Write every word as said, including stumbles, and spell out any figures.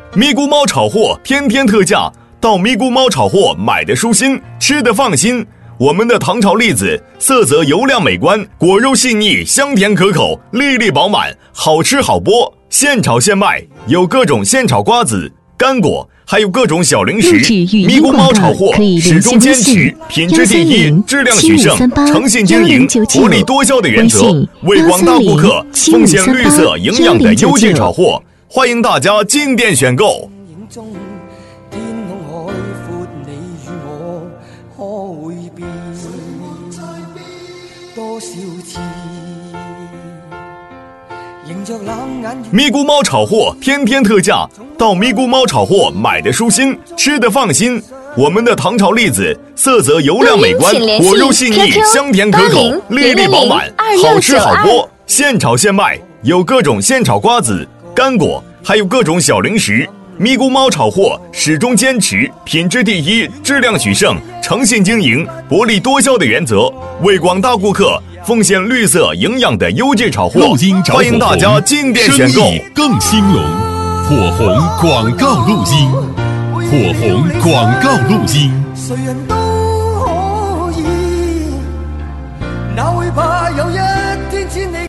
咪咕猫炒货天天特价，到咪咕猫炒货买的舒心，吃的放心。我们的糖炒栗子色泽油亮美观，果肉细腻，香甜可口，粒粒饱满，好吃好剥，现炒现卖，有各种现炒瓜子、干果，还有各种小零食。咪咕猫炒货始终坚持品质第一，质量取胜，诚信经营，薄利多销的原则，为广大顾客奉献绿色营养的优质炒货。欢迎大家进店选购。咪咕猫炒货天天特价，到咪咕猫炒货买的舒心，吃的放心。我们的糖炒栗子色泽油亮美观，果肉细腻，香甜可口，粒粒饱满，好吃好剥，现炒现卖，有各种现炒瓜子、干果，还有各种小零食。咪咕猫炒货始终坚持品质第一，质量取胜，诚信经营，薄利多销的原则，为广大顾客奉献绿色营养的优质炒货。欢迎大家进店选购。 更兴隆，火红广告录音，火红广告录音。谁人都可以，哪会怕有一天千里。